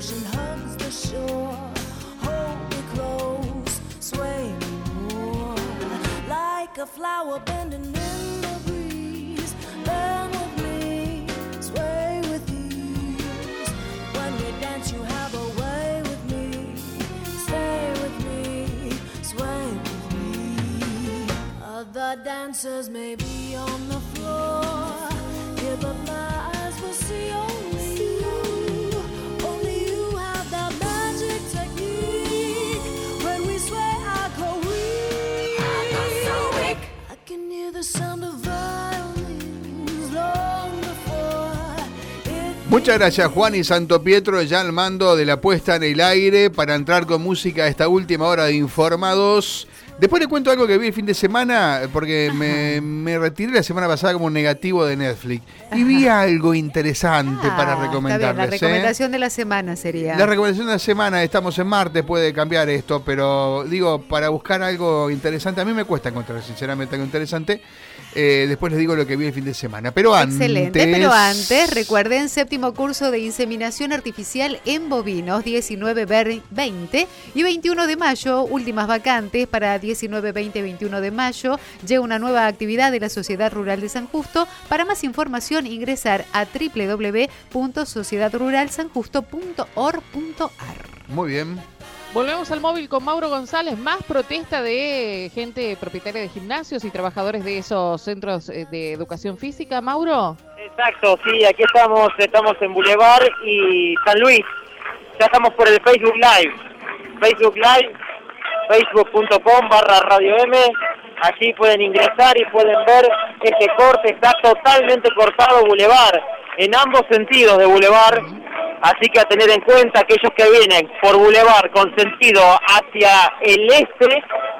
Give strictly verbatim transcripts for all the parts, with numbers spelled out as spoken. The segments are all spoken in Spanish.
ocean hugs the shore. Hold me close, sway me more. Like a flower bending in the breeze. Bend with me, sway with ease. When we dance, you have a way with me. Stay with me, sway with me. Other dancers may be on the floor. Give up my eyes, we'll see only you. Only you have that magic technique. When we sway, I go weak. I go so weak. I can hear the sound of violins long before it. Muchas gracias, Juan y Santo Pietro, ya al mando de la puesta en el aire para entrar con música a esta última hora de Informados. Después le cuento algo que vi el fin de semana, porque me, me retiré la semana pasada como negativo de Netflix. Y vi algo interesante ah, para recomendarles. Está bien, la recomendación ¿eh? de la semana sería. La recomendación de la semana, estamos en martes, puede cambiar esto, pero digo, para buscar algo interesante, a mí me cuesta encontrar sinceramente algo interesante. Eh, después les digo lo que vi el fin de semana. Pero antes... Excelente, pero antes, recuerden, séptimo curso de inseminación artificial en bovinos, diecinueve, veinte y veintiuno de mayo, últimas vacantes para diecinueve, veinte y veintiuno de mayo. Llega una nueva actividad de la Sociedad Rural de San Justo. Para más información, ingresar a doble u doble u doble u punto sociedad rural san justo punto org punto a r. Muy bien. Volvemos al móvil con Mauro González. Más protesta de gente propietaria de gimnasios y trabajadores de esos centros de educación física, Mauro. Exacto, sí, aquí estamos, estamos en Boulevard y San Luis. Ya estamos por el Facebook Live. Facebook Live, facebook punto com barra Radio M. Aquí pueden ingresar y pueden ver este corte. Está totalmente cortado Boulevard, en ambos sentidos de Boulevard. Así que a tener en cuenta aquellos que vienen por Boulevard con sentido hacia el este,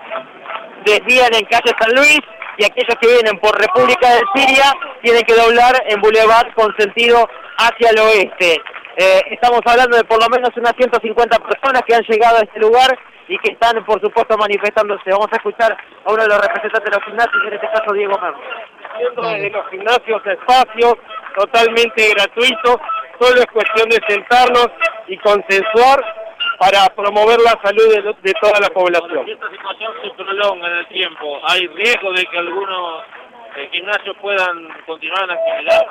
desvían en calle San Luis, y aquellos que vienen por República de Siria tienen que doblar en Boulevard con sentido hacia el oeste. Eh, estamos hablando de por lo menos unas ciento cincuenta personas que han llegado a este lugar y que están, por supuesto, manifestándose. Vamos a escuchar a uno de los representantes de los gimnasios, en este caso Diego Merlo. Desde los gimnasios espacios totalmente gratuitos, solo es cuestión de sentarnos y consensuar para promover la salud de, de toda la población. Si esta situación se prolonga en el tiempo, ¿hay riesgo de que algunos eh, gimnasios puedan continuar en actividad?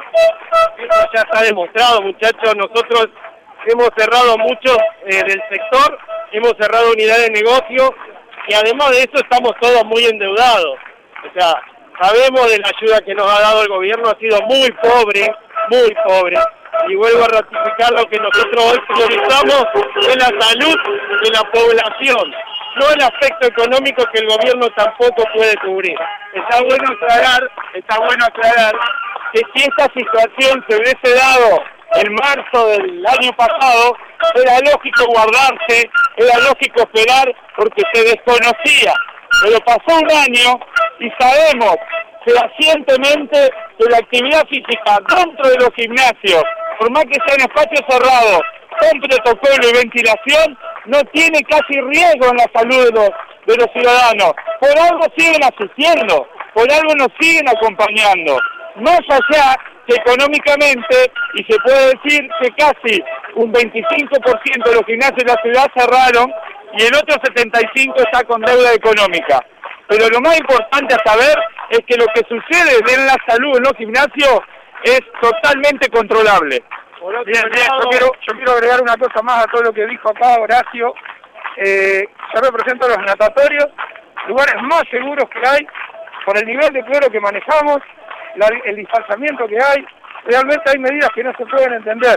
Eso ya está demostrado, muchachos. Nosotros hemos cerrado muchos eh, del sector, hemos cerrado unidades de negocio y además de eso estamos todos muy endeudados. O sea, sabemos de la ayuda que nos ha dado el gobierno, ha sido muy pobre, muy pobre. Y vuelvo a ratificar lo que nosotros hoy priorizamos, es la salud de la población, no el aspecto económico que el gobierno tampoco puede cubrir. Está bueno aclarar, está bueno aclarar que si esta situación se hubiese dado en marzo del año pasado, era lógico guardarse, era lógico esperar porque se desconocía. Pero pasó un año y sabemos fehacientemente que la actividad física dentro de los gimnasios, por más que sea en espacios cerrados, con protocolo y ventilación, no tiene casi riesgo en la salud de los, de los ciudadanos. Por algo siguen asistiendo, por algo nos siguen acompañando. Más allá que económicamente, y se puede decir que casi un veinticinco por ciento de los gimnasios de la ciudad cerraron y el otro setenta y cinco por ciento está con deuda económica. Pero lo más importante a saber es que lo que sucede en la salud en los gimnasios es totalmente controlable. Bien, bien, yo quiero, yo quiero agregar una cosa más a todo lo que dijo acá Horacio. Eh, yo represento los natatorios, lugares más seguros que hay, por el nivel de cloro que manejamos, la, el distanciamiento que hay. Realmente hay medidas que no se pueden entender.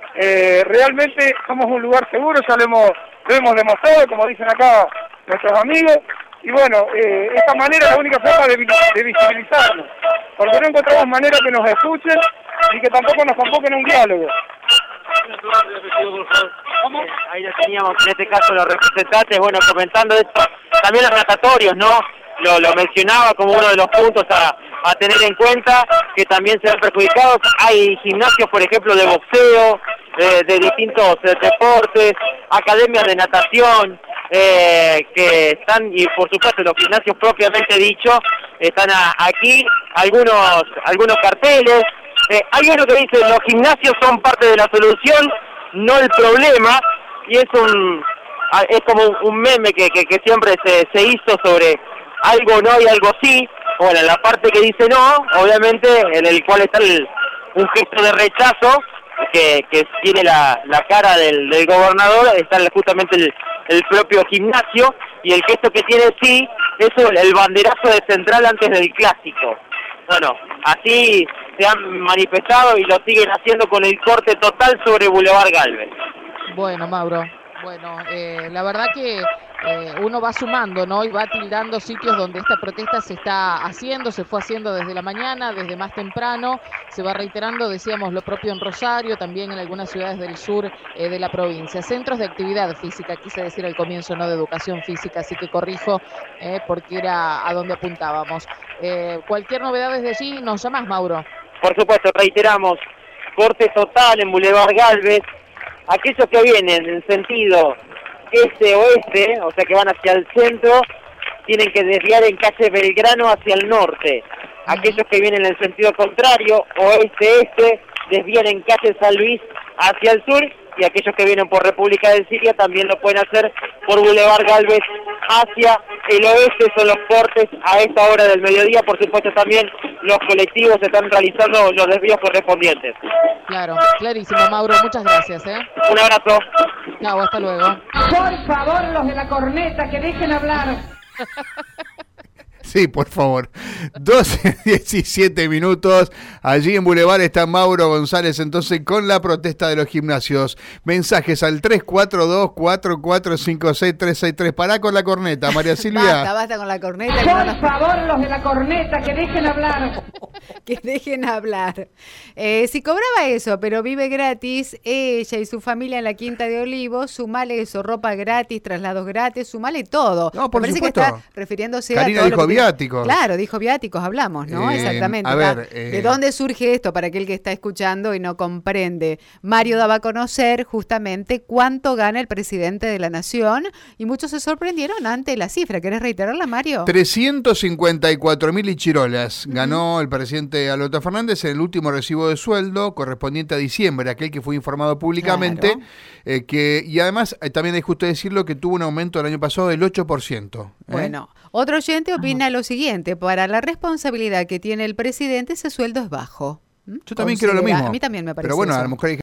Eh, realmente somos un lugar seguro, ya lo hemos, lo hemos demostrado, como dicen acá nuestros amigos. Y bueno, eh, esta manera es la única forma de, de visibilizarnos, porque no encontramos manera que nos escuchen y que tampoco nos convoquen a un diálogo. ¿Cómo? Ahí lo teníamos, en este caso los representantes, bueno, comentando esto, también los natatorios, ¿no? Lo, lo mencionaba como uno de los puntos a, a tener en cuenta, que también se ven perjudicados. Hay gimnasios, por ejemplo, de boxeo, eh, de distintos eh, deportes, academias de natación, eh, que están, y por supuesto los gimnasios propiamente dicho, están a, aquí, algunos, algunos carteles. Eh, hay uno que dice, los gimnasios son parte de la solución, no el problema, y es un es como un meme que, que, que siempre se, se hizo sobre algo no y algo sí. Bueno, la parte que dice no, obviamente, en el cual está el, un gesto de rechazo, que, que tiene la, la cara del, del gobernador, está justamente el, el propio Gimnasio, y el gesto que tiene sí es el, el banderazo de Central antes del clásico. Bueno, así se han manifestado y lo siguen haciendo con el corte total sobre Boulevard Galvez. Bueno, Mauro, bueno, eh, la verdad que eh, uno va sumando, ¿no? Y va tildando sitios donde esta protesta se está haciendo, se fue haciendo desde la mañana, desde más temprano, se va reiterando, decíamos, lo propio en Rosario, también en algunas ciudades del sur eh, de la provincia. Centros de actividad física, quise decir al comienzo, no de educación física, así que corrijo eh, porque era a donde apuntábamos. Eh, cualquier novedad desde allí, nos llamás, Mauro. Por supuesto, reiteramos, corte total en Boulevard Galvez. Aquellos que vienen en sentido este-oeste, o sea que van hacia el centro, tienen que desviar en calle Belgrano hacia el norte. Aquellos que vienen en el sentido contrario, oeste-este, desvían en calle San Luis hacia el sur, y aquellos que vienen por República de Siria también lo pueden hacer por Boulevard Galvez hacia el oeste. Son los cortes a esta hora del mediodía. Por supuesto también los colectivos están realizando los desvíos correspondientes. Claro, clarísimo, Mauro, muchas gracias, ¿eh? Un abrazo. Chao, hasta luego. Por favor, los de la corneta, que dejen hablar. Sí, por favor. doce diecisiete minutos. Allí en Boulevard está Mauro González, entonces, con la protesta de los gimnasios. Mensajes al tres cuatro dos, cuatro cuatro cinco seis, tres seis tres. Pará con la corneta, María Silvia. Basta, basta con la corneta. Por no nos... favor, los de la corneta, que dejen hablar. Que dejen hablar. Eh, si cobraba eso, pero vive gratis, ella y su familia en la Quinta de Olivos, sumale eso, ropa gratis, traslados gratis, sumale todo. No, por Me parece supuesto. que está refiriéndose Karina a todo dijo lo que viáticos. tiene... Claro, dijo viáticos, hablamos, ¿no? Eh, Exactamente. a ver, ¿De eh... dónde surge esto para aquel que está escuchando y no comprende? Mario daba a conocer justamente cuánto gana el presidente de la Nación y muchos se sorprendieron ante la cifra. ¿Querés reiterarla, Mario? trescientos cincuenta y cuatro mil ichirolas ganó uh-huh. el presidente Alberto Fernández en el último recibo de sueldo correspondiente a diciembre, aquel que fue informado públicamente, claro. eh, que y además eh, también es justo decirlo que tuvo un aumento el año pasado del ocho por ciento. ¿eh? Bueno, otro oyente opina uh-huh. lo siguiente: para la responsabilidad que tiene el presidente, ese sueldo es bajo. Yo también quiero lo mismo. A mí también me parece. Pero bueno, eso. a lo mejor hay